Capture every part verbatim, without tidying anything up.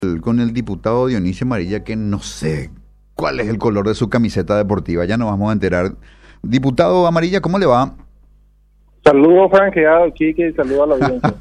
con el diputado Dionisio Amarilla, que no sé cuál es el color de su camiseta deportiva, ya nos vamos a enterar. Diputado Amarilla, ¿cómo le va? Saludos franqueado, Chique, y saludos a la audiencia.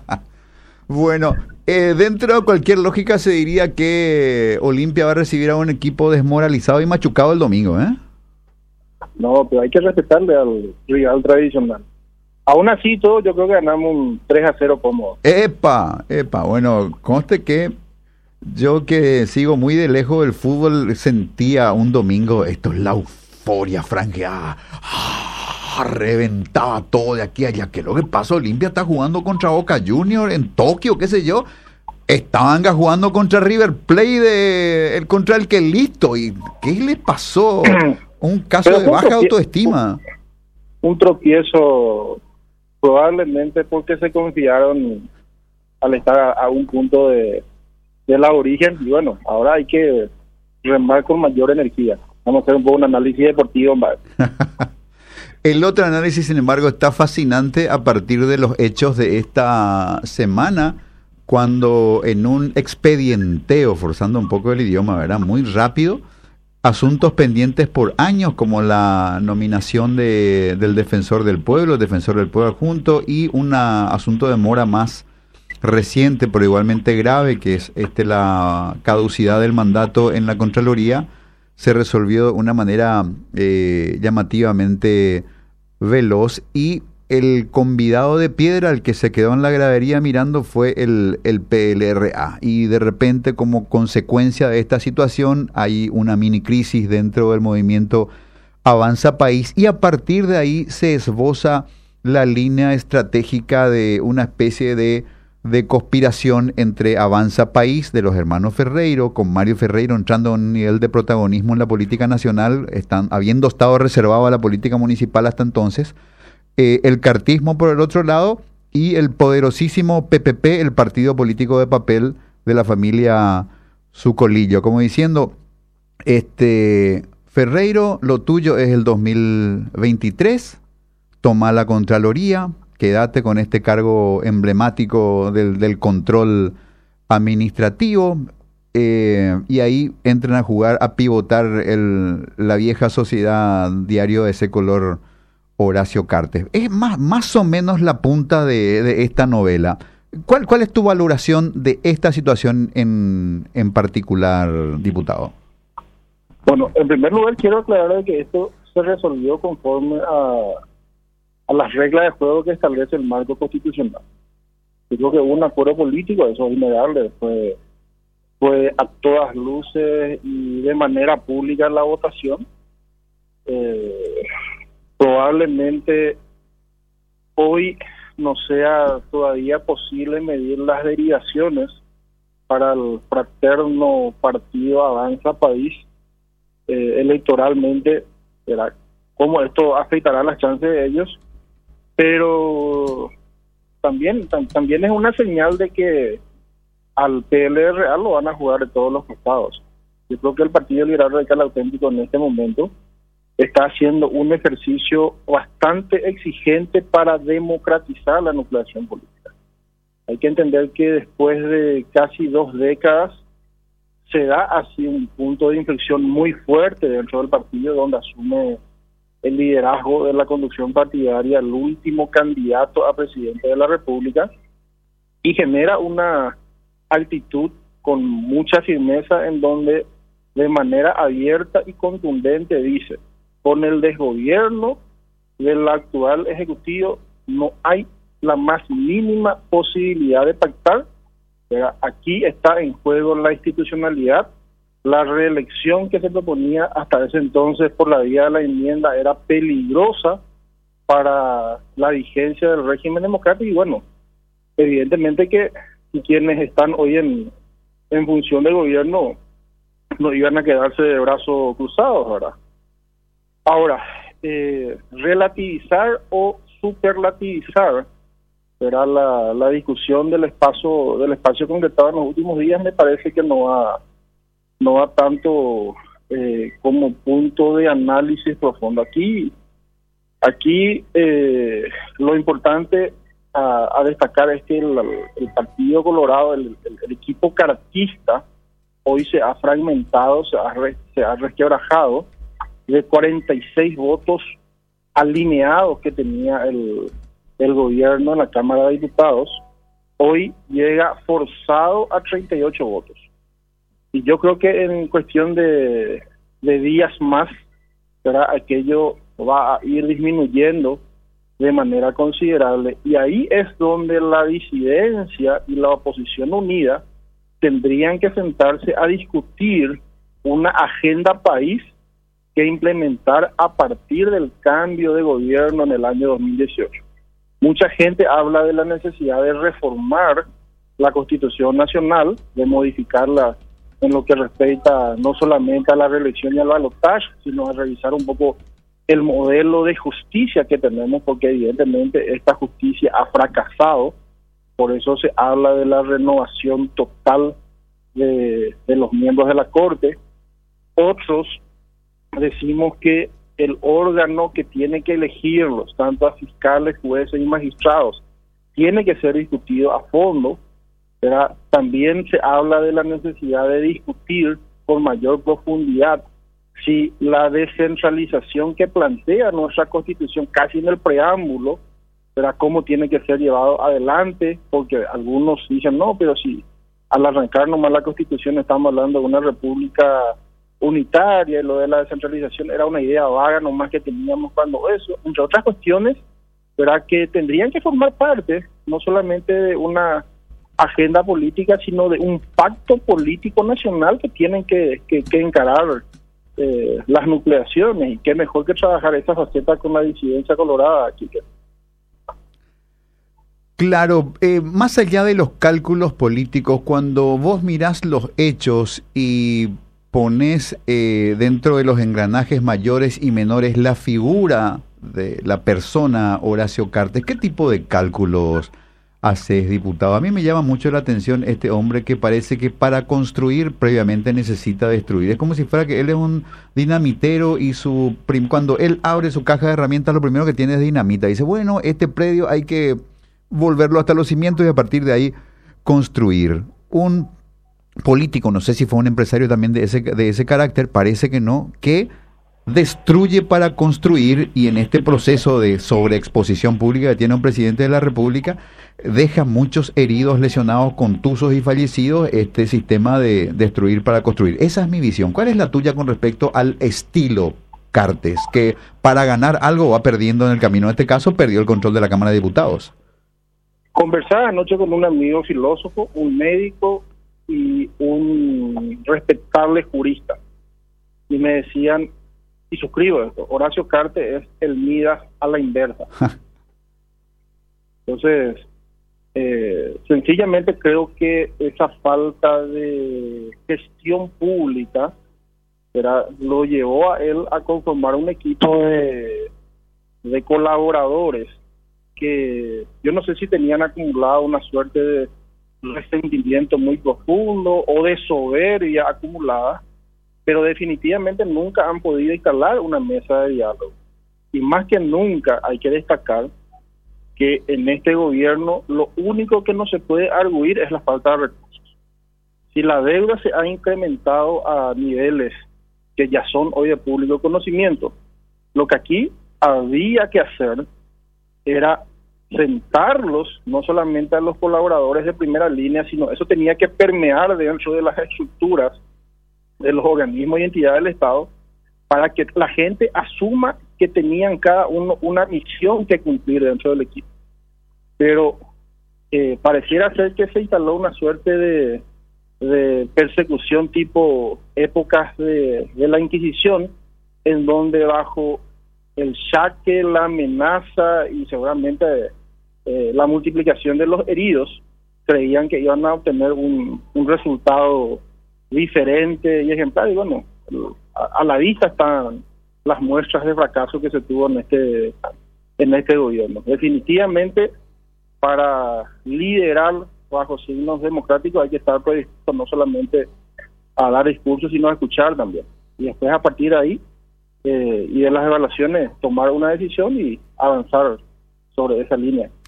Bueno, eh, dentro de cualquier lógica se diría que Olimpia va a recibir a un equipo desmoralizado y machucado el domingo, ¿eh? No, pero hay que respetarle al rival tradicional. Aún así, todo, yo creo que ganamos un tres a cero cómodo. Epa, epa, bueno, conste que yo que sigo muy de lejos del fútbol sentía un domingo, esto es la euforia franqueada. Ah, reventaba todo de aquí a allá. ¿Qué es lo que pasa? Olimpia está jugando contra Boca Juniors en Tokio, qué sé yo. Estaban jugando contra River Plate, de, el, contra el que listo. ¿Y qué le pasó? Un caso Pero de un baja tropie- autoestima. Un tropiezo, probablemente porque se confiaron al estar a, a un punto de, de la origen. Y bueno, ahora hay que remar con mayor energía. Vamos a hacer un poco un análisis deportivo. ¿Vale? El otro análisis, sin embargo, está fascinante a partir de los hechos de esta semana, cuando en un expedienteo, forzando un poco el idioma, ¿verdad? Muy rápido, asuntos pendientes por años, como la nominación de, del defensor del pueblo, el defensor del pueblo adjunto, y un asunto de mora más reciente, pero igualmente grave, que es este la caducidad del mandato en la Contraloría, se resolvió de una manera eh, llamativamente veloz, y el convidado de piedra, el que se quedó en la gradería mirando, fue el, el P L R A. Y de repente, como consecuencia de esta situación, hay una mini crisis dentro del movimiento Avanza País, y a partir de ahí se esboza la línea estratégica de una especie de de conspiración entre Avanza País de los hermanos Ferreiro, con Mario Ferreiro entrando a un nivel de protagonismo en la política nacional, están habiendo estado reservado a la política municipal hasta entonces, eh, el cartismo por el otro lado, y el poderosísimo P P P, el partido político de papel de la familia Sucolillo, como diciendo, este Ferreiro, lo tuyo es el dos mil veintitrés, toma la Contraloría, quédate con este cargo emblemático del, del control administrativo, eh, y ahí entran a jugar, a pivotar el, la vieja sociedad diario de ese color Horacio Cartes. Es más, más o menos la punta de, de esta novela. ¿Cuál, ¿Cuál es tu valoración de esta situación en, en particular, diputado? Bueno, en primer lugar quiero aclarar que esto se resolvió conforme a a las reglas de juego que establece el marco constitucional. Yo creo que hubo un acuerdo político, eso es innegable, fue, fue a todas luces y de manera pública la votación. Eh, probablemente hoy no sea todavía posible medir las derivaciones para el fraterno partido Avanza País eh, electoralmente, ¿verdad? Cómo esto afectará las chances de ellos, pero también tam, también es una señal de que al P L R A lo van a jugar de todos los costados. Yo creo que el Partido Liberal Radical Auténtico en este momento está haciendo un ejercicio bastante exigente para democratizar la nucleación política. Hay que entender que después de casi dos décadas se da así un punto de inflexión muy fuerte dentro del partido, donde asume el liderazgo de la conducción partidaria, el último candidato a presidente de la República, y genera una actitud con mucha firmeza en donde de manera abierta y contundente dice: con el desgobierno del actual Ejecutivo no hay la más mínima posibilidad de pactar. Pero aquí está en juego la institucionalidad. La reelección que se proponía hasta ese entonces por la vía de la enmienda era peligrosa para la vigencia del régimen democrático, y bueno, evidentemente que quienes están hoy en, en función del gobierno no iban a quedarse de brazos cruzados, ¿verdad? Ahora, eh, relativizar o superlativizar será la, la discusión del espacio del espacio concretado en los últimos días. Me parece que no va no va tanto eh, como punto de análisis profundo. Aquí, aquí eh, lo importante a, a destacar es que el, el Partido Colorado, el, el, el equipo cartista, hoy se ha fragmentado, se ha, re, se ha resquebrajado de cuarenta y seis votos alineados que tenía el, el gobierno en la Cámara de Diputados. Hoy llega forzado a treinta y ocho votos. Y yo creo que en cuestión de, de días más, ¿verdad?, aquello va a ir disminuyendo de manera considerable. Y ahí es donde la disidencia y la oposición unida tendrían que sentarse a discutir una agenda país que implementar a partir del cambio de gobierno en el año dos mil dieciocho. Mucha gente habla de la necesidad de reformar la Constitución Nacional, de modificarla en lo que respecta no solamente a la reelección y al balotaje, sino a revisar un poco el modelo de justicia que tenemos, porque evidentemente esta justicia ha fracasado. Por eso se habla de la renovación total de, de los miembros de la Corte. Otros decimos que el órgano que tiene que elegirlos, tanto a fiscales, jueces y magistrados, tiene que ser discutido a fondo. ¿Verdad? También se habla de la necesidad de discutir con mayor profundidad si la descentralización que plantea nuestra Constitución, casi en el preámbulo, ¿verdad?, cómo tiene que ser llevado adelante, porque algunos dicen, no, pero si al arrancar nomás la Constitución estamos hablando de una república unitaria, y lo de la descentralización era una idea vaga nomás que teníamos cuando eso, entre otras cuestiones, ¿verdad?, que tendrían que formar parte no solamente de una agenda política, sino de un pacto político nacional que tienen que, que, que encarar eh, las nucleaciones, y qué mejor que trabajar esa faceta con la disidencia colorada aquí. Claro, eh, más allá de los cálculos políticos, cuando vos mirás los hechos y pones eh, dentro de los engranajes mayores y menores la figura de la persona Horacio Cartes, ¿qué tipo de cálculos haces, diputado? A mí me llama mucho la atención este hombre que parece que para construir previamente necesita destruir. Es como si fuera que él es un dinamitero y su prim- cuando él abre su caja de herramientas lo primero que tiene es dinamita. Dice, bueno, este predio hay que volverlo hasta los cimientos y a partir de ahí construir. Un político, no sé si fue un empresario también de ese, de ese carácter, parece que no, que destruye para construir, y en este proceso de sobreexposición pública que tiene un presidente de la República, deja muchos heridos, lesionados, contusos y fallecidos este sistema de destruir para construir. Esa es mi visión. ¿Cuál es la tuya con respecto al estilo Cartes, que para ganar algo va perdiendo en el camino? En este caso, perdió el control de la Cámara de Diputados. Conversaba anoche con un amigo filósofo, un médico y un respetable jurista, y me decían, y suscribo esto, Horacio Cartes es el Midas a la inversa. Entonces, eh, sencillamente creo que esa falta de gestión pública, ¿verdad?, lo llevó a él a conformar un equipo de, de colaboradores que yo no sé si tenían acumulado una suerte de resentimiento muy profundo o de soberbia acumulada, pero definitivamente nunca han podido instalar una mesa de diálogo. Y más que nunca hay que destacar que en este gobierno lo único que no se puede arguir es la falta de recursos. Si la deuda se ha incrementado a niveles que ya son hoy de público conocimiento, lo que aquí había que hacer era sentarlos, no solamente a los colaboradores de primera línea, sino eso tenía que permear dentro de las estructuras de los organismos y entidades del Estado, para que la gente asuma que tenían cada uno una misión que cumplir dentro del equipo. Pero eh, pareciera ser que se instaló una suerte de, de persecución tipo épocas de, de la Inquisición, en donde bajo el saque, la amenaza y seguramente eh, la multiplicación de los heridos, creían que iban a obtener un, un resultado diferente y ejemplar, y bueno, a, a la vista están las muestras de fracaso que se tuvo en este en este gobierno. Definitivamente, para liderar bajo signos democráticos hay que estar predispuesto no solamente a dar discursos, sino a escuchar también, y después a partir de ahí eh, y de las evaluaciones tomar una decisión y avanzar sobre esa línea.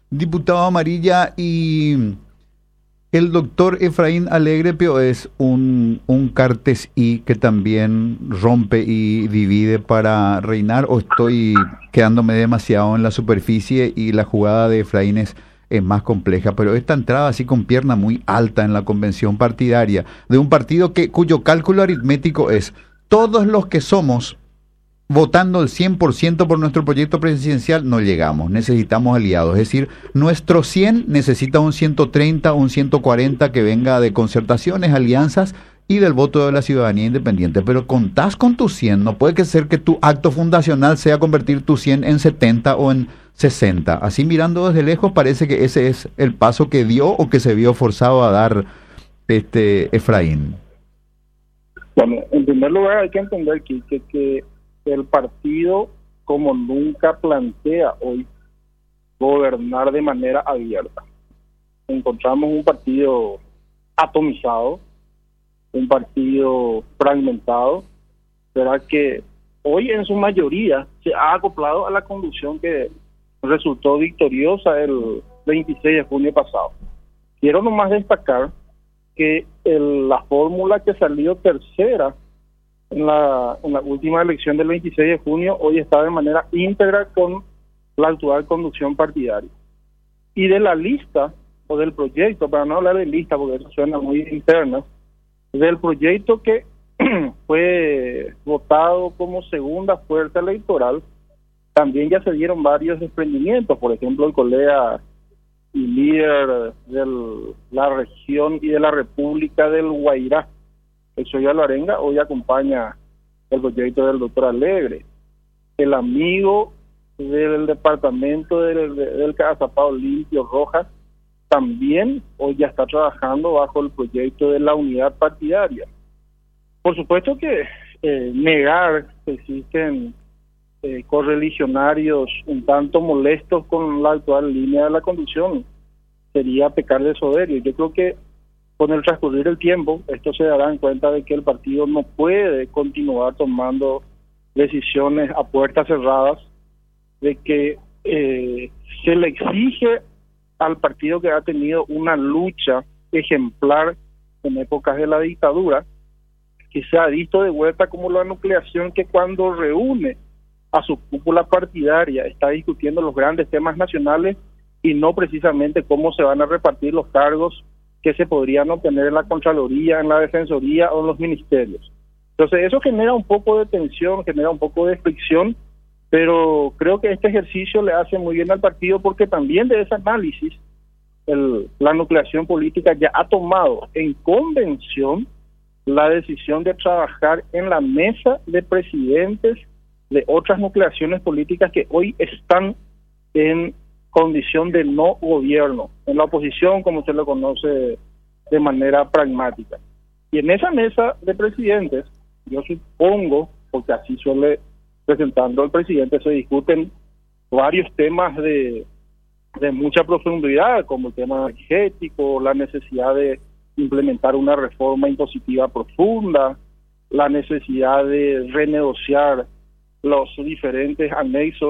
Diputado Amarilla, y el doctor Efraín Alegre Pio es un, un cartesí que también rompe y divide para reinar, o estoy quedándome demasiado en la superficie y la jugada de Efraín es, es más compleja, pero esta entrada así con pierna muy alta en la convención partidaria de un partido que cuyo cálculo aritmético es todos los que somos votando el cien por ciento por nuestro proyecto presidencial, no llegamos, necesitamos aliados. Es decir, nuestro cien necesita un ciento treinta, un ciento cuarenta que venga de concertaciones, alianzas y del voto de la ciudadanía independiente. Pero contás con tu cien, no puede ser que tu acto fundacional sea convertir tu cien en setenta o en sesenta. Así mirando desde lejos parece que ese es el paso que dio o que se vio forzado a dar este Efraín. Bueno, en primer lugar hay que entender que, que, que el partido como nunca plantea hoy gobernar de manera abierta. Encontramos un partido atomizado, un partido fragmentado, ¿verdad? Que hoy en su mayoría se ha acoplado a la conducción que resultó victoriosa el veintiséis de junio pasado. Quiero nomás destacar que el, la fórmula que salió tercera en la, en la última elección del veintiséis de junio, hoy está de manera íntegra con la actual conducción partidaria. Y de la lista, o del proyecto, para no hablar de lista, porque eso suena muy interna, del proyecto que fue votado como segunda fuerza electoral, también ya se dieron varios desprendimientos. Por ejemplo, el colega y líder de la región y de la República del Guairá, el Soyalo Arenga, hoy acompaña el proyecto del doctor Alegre. El amigo del departamento del, del Cazapao, Limpio Rojas, también hoy ya está trabajando bajo el proyecto de la unidad partidaria. Por supuesto que eh, negar que existen eh, correligionarios un tanto molestos con la actual línea de la conducción sería pecar de soberbio. Yo creo que con el transcurrir del tiempo, esto se darán cuenta de que el partido no puede continuar tomando decisiones a puertas cerradas, de que eh, se le exige al partido que ha tenido una lucha ejemplar en épocas de la dictadura, que se ha visto de vuelta como la nucleación que cuando reúne a su cúpula partidaria está discutiendo los grandes temas nacionales y no precisamente cómo se van a repartir los cargos que se podrían obtener en la Contraloría, en la Defensoría o en los ministerios. Entonces eso genera un poco de tensión, genera un poco de fricción, pero creo que este ejercicio le hace muy bien al partido porque también de ese análisis el, la nucleación política ya ha tomado en convención la decisión de trabajar en la mesa de presidentes de otras nucleaciones políticas que hoy están en condición de no gobierno, en la oposición, como se lo conoce de manera pragmática. Y en esa mesa de presidentes, yo supongo, porque así suele presentando el presidente, se discuten varios temas de, de mucha profundidad, como el tema energético, la necesidad de implementar una reforma impositiva profunda, la necesidad de renegociar los diferentes anexos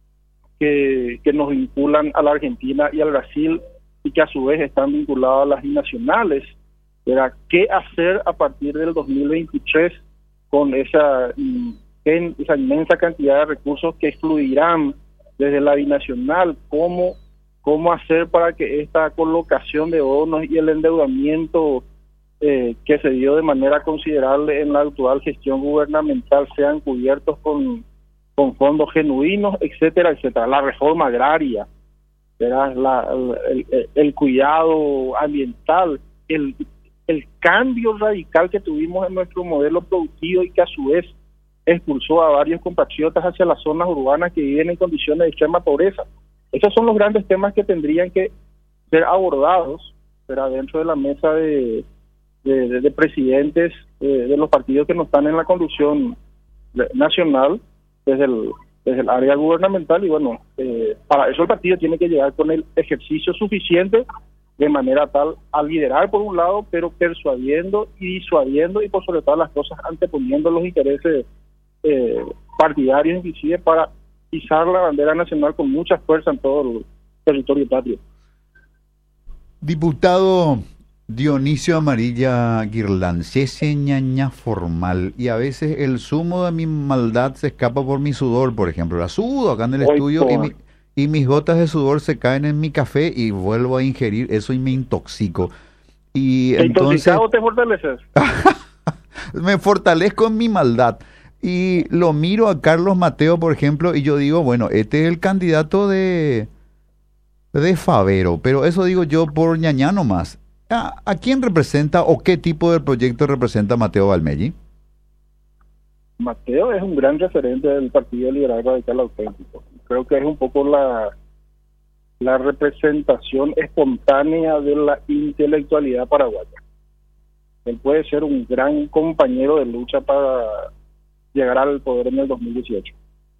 que, que nos vinculan a la Argentina y al Brasil y que a su vez están vinculados a las binacionales. Era qué hacer a partir del dos mil veintitrés con esa, en, esa inmensa cantidad de recursos que fluirán desde la binacional, cómo, cómo hacer para que esta colocación de bonos y el endeudamiento eh, que se dio de manera considerable en la actual gestión gubernamental sean cubiertos con con fondos genuinos, etcétera, etcétera. La reforma agraria, ¿verdad? La, el, el, el cuidado ambiental, el, el cambio radical que tuvimos en nuestro modelo productivo y que a su vez expulsó a varios compatriotas hacia las zonas urbanas que viven en condiciones de extrema pobreza. Esos son los grandes temas que tendrían que ser abordados, ¿verdad? Dentro de la mesa de, de, de, de presidentes eh, de los partidos que no están en la conducción nacional, desde el, desde el área gubernamental. Y bueno, eh, para eso el partido tiene que llegar con el ejercicio suficiente de manera tal a liderar por un lado, pero persuadiendo y disuadiendo y por sobre todas las cosas anteponiendo los intereses eh, partidarios, inclusive para pisar la bandera nacional con mucha fuerza en todo el, territorio patrio. Diputado Dionisio Amarilla Guirlán, cese ñaña formal, y a veces el zumo de mi maldad se escapa por mi sudor, por ejemplo. La sudo acá en el Ay, estudio y, por- mi- y mis gotas de sudor se caen en mi café y vuelvo a ingerir eso y me intoxico. Y ¿Te entonces intoxicas o te fortaleces? me fortalezco en mi maldad. Y lo miro a Carlos Mateo, por ejemplo, y yo digo, bueno, este es el candidato de, de Favero, pero eso digo yo por ñañá nomás. ¿A, a quién representa o qué tipo de proyecto representa Mateo Valmelli? Mateo es un gran referente del Partido Liberal Radical Auténtico. Creo que es un poco la, la representación espontánea de la intelectualidad paraguaya. Él puede ser un gran compañero de lucha para llegar al poder en el dos mil dieciocho.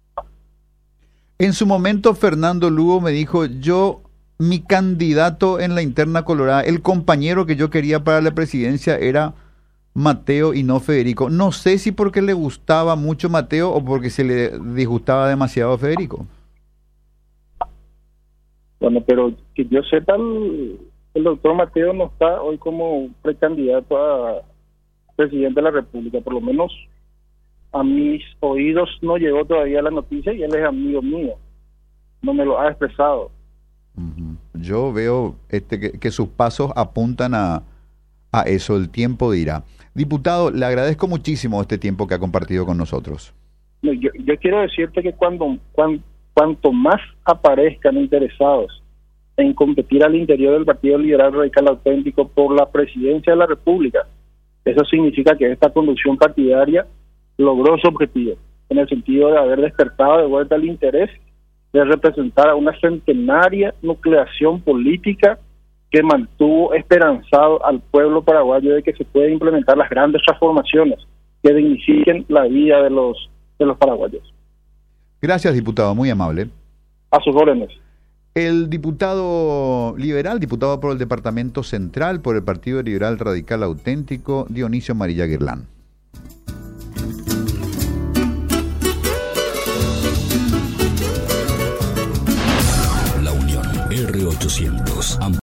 En su momento, Fernando Lugo me dijo, yo, mi candidato en la interna colorada, el compañero que yo quería para la presidencia era Mateo y no Federico. No sé si porque le gustaba mucho Mateo o porque se le disgustaba demasiado a Federico. Bueno, pero que yo sepa, el, el doctor Mateo no está hoy como precandidato a presidente de la República. Por lo menos a mis oídos no llegó todavía la noticia y él es amigo mío. No me lo ha expresado. Ujú. Yo veo este, que, que sus pasos apuntan a, a eso, el tiempo dirá. Diputado, le agradezco muchísimo este tiempo que ha compartido con nosotros. No, Yo, yo quiero decirte que cuando, cuan- cuanto más aparezcan interesados en competir al interior del Partido Liberal Radical Auténtico por la presidencia de la República, eso significa que esta conducción partidaria logró su objetivo, en el sentido de haber despertado de vuelta el interés de representar a una centenaria nucleación política que mantuvo esperanzado al pueblo paraguayo de que se pueden implementar las grandes transformaciones que dignifiquen la vida de los de los paraguayos. Gracias, diputado, muy amable. A sus órdenes. El diputado liberal, diputado por el Departamento Central, por el Partido Liberal Radical Auténtico, Dionisio Amarilla Guirlán.